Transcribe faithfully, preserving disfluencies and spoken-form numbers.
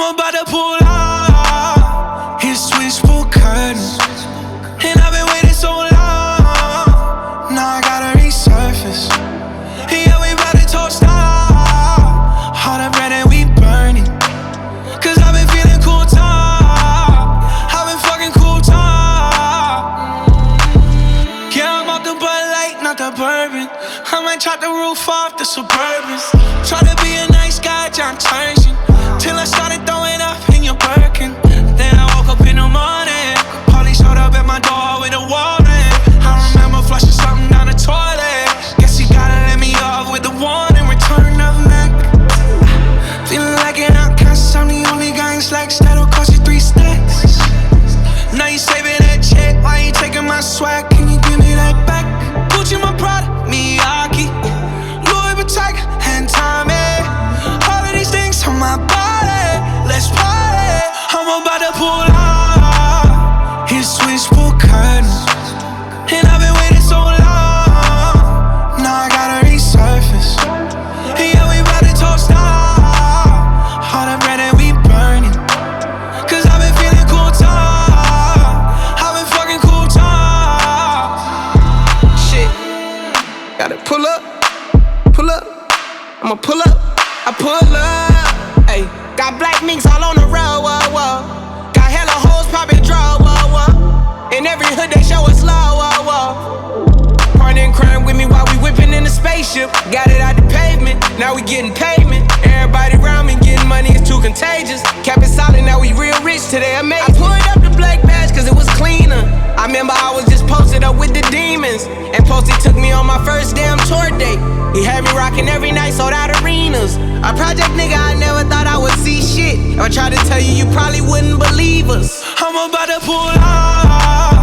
about to pull out. His switchboard curtains, and I've been waiting so long. Now I gotta resurface. Yeah, we about to toast out. All the bread that we burning, cause I've been feeling cool top. I've been fucking cool top. Yeah, I'm off the Bud Light, not the bourbon. I might chop the roof off the Suburbans. Try to be a nice guy, John Turgeon, till I started throwing up in your Birkin. Then I woke up in the morning, police showed up at my door with a warrant. I remember flushing something down the toilet. Guess you gotta let me off with the warning. Return of Mac. Feeling like an outcast, I'm the only guy in slacks that'll cost you three stacks. Now you saving that check, why you taking my swag? Can you give me that back? Gucci my product, Miyake, Louis Vuitton and Tommy. All of these things on my body, let's party. I'm about to pull out. His switchboard curtains, and I've been waiting so long. Now I gotta resurface. Yeah, we about to toast out. All the bread that we burning, cause I've been feeling cool top. I've been fucking cool top. Shit, gotta pull up, pull up. I'ma pull up, I pull up. Ayy, got black minks all on the road, whoa, whoa. Got hella hoes poppin' draw, whoa, whoa. In every hood they show us love, whoa, whoa. Partner in crime with me while we whippin' in the spaceship. Got it out the pavement, now we getting payment. Everybody around me getting money, it's too contagious. Kept it solid, now we real rich today, amazing. I pulled up the black badge cause it was cleaner. I remember I was just posted up with the demons, and Posty took me on my first damn tour date. He had me rocking every night, sold out arenas. A project nigga, I never thought I would see shit. If I tried to tell you, you probably wouldn't believe us. I'm about to pull out.